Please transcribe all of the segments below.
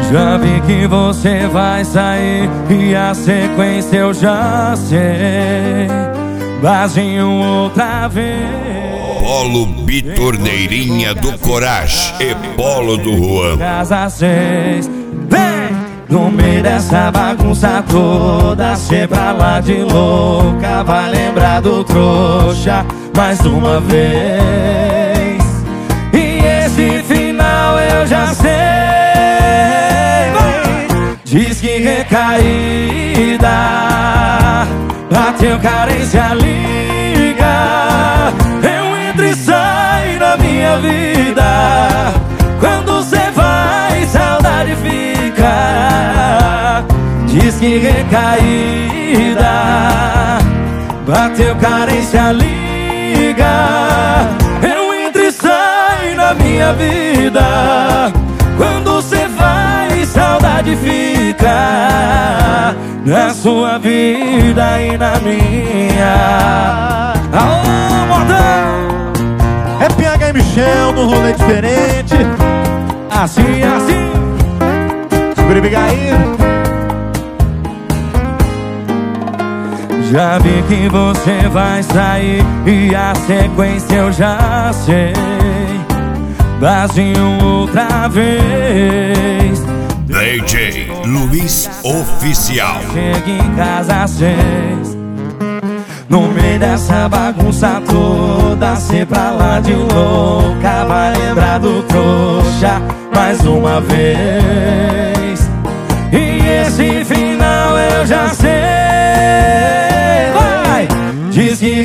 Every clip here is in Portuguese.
Já vi que você vai sair e a sequência eu já sei. Vazinho outra vez. Polo Bitorneirinha do Coragem e Polo do Juan. Casa 6, vem! No meio dessa bagunça toda, cê pra lá de louca, vai lembrar do trouxa mais uma vez. E esse final eu já sei. Diz que recaída, bateu carência, liga. Eu entro e saio da minha vida. Quando cê vai, saudade fica. Diz que recaída, bateu carência, liga. Eu entro e saio da minha vida. Quando cê vai, saudade fica. Na sua vida e na minha. Alô, modão! É PH e Michel no rolê diferente. Assim, assim. Segura e aí. Já vi que você vai sair e a sequência eu já sei. Vazinho outra vez. DJ Luiz Oficial. Chega em casa às 6. No meio dessa bagunça toda, cê pra lá de louca, vai lembrar do trouxa mais uma vez. E esse final eu já sei. Vai! Diz que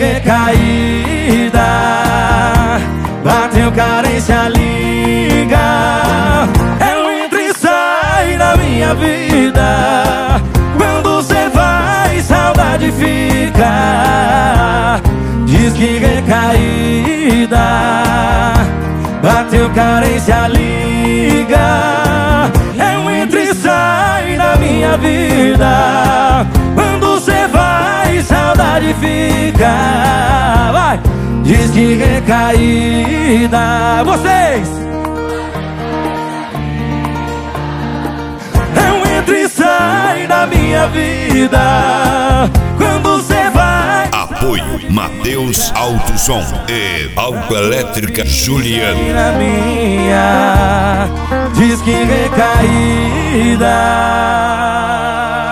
recaída, bateu carência, liga. Eu entro e saio da minha vida. Quando cê vai, saudade fica. Diz que recaída, bateu carência, liga. Eu entro e saio da minha vida. Quando cê vai, saudade fica. Vai! Diz que recaída. Vocês! Eu entro e saio da minha vida. Quando cê vai. Apoio Matheus Autosom e Autoelétrica Juliano. Na minha. Diz que recaída.